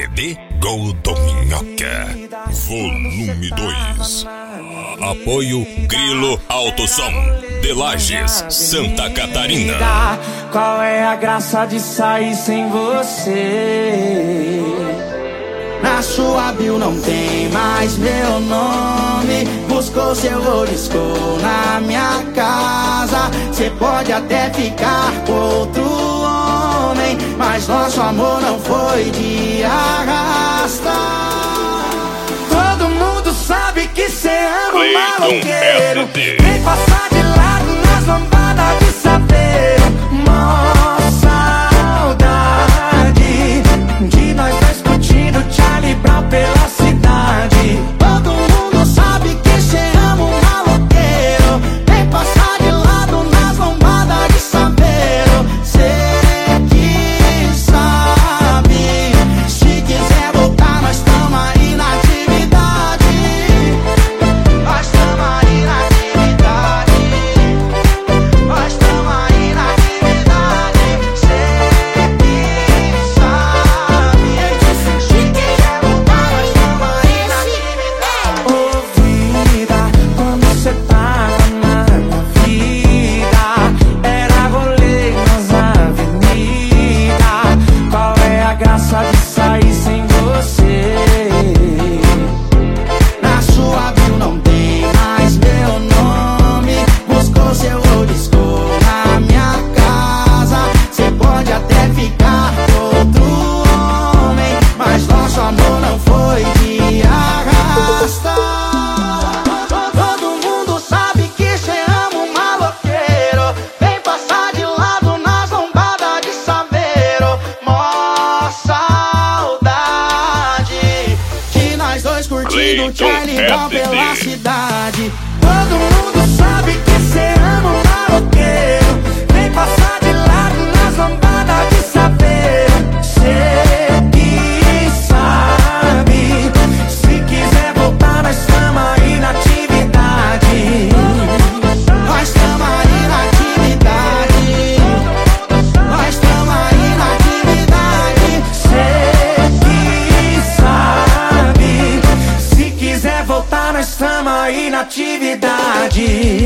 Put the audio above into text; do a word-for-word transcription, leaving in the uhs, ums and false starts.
C D Gol do Minhoca, volume dois. Apoio Grilo Autosom, de Lages, Santa Catarina. Qual é a graça de sair sem você? Na sua bio não tem mais meu nome. Buscou seu oliscou na minha casa. Cê pode até ficar com outro homem, mas nosso amor não foi de arrasta. Todo mundo sabe que cê ama o maloqueiro. Vem passar de lado nas lambadas de saveiro. Mó saudade de nós dois curtindo Charlie Brown pela cidade. Todo mundo sabe que cê ama o maloqueiro. Vem passar de lado nas lambadas de saveiro. Cê que sabe, se quiser voltar nós tamo aí na atividade. Nós tamo aí na atividade. Nós tamo aí na atividade. Cê que sabe, se quiser voltar nós tamo aí na atividade. Ô vida, quando cê tava na minha vida, era rolê nas avenidas. Qual é a graça de sair sem você? Na sua bio não tem mais meu nome. Buscou seu oliscou na minha casa. Cê pode até ficar com outro homem, mas nosso amor não foi de arrasta. Todo mundo sabe que cê ama um maloqueiro. Vem passar de lado nas lombadas de saveiro. Mó saudade de nós dois curtindo Clayton Charlie Brown F D. pela cidade. Todo mundo sabe que cê ama um maloqueiro. Vem passar de lado nas lombadas de saveiro. Cê que sabe, se quiser voltar nós tamo aí na atividade. Nós tamo aí na atividade. Nós tamo aí na atividade. Cê que sabe, se quiser voltar nós tamo aí na atividade.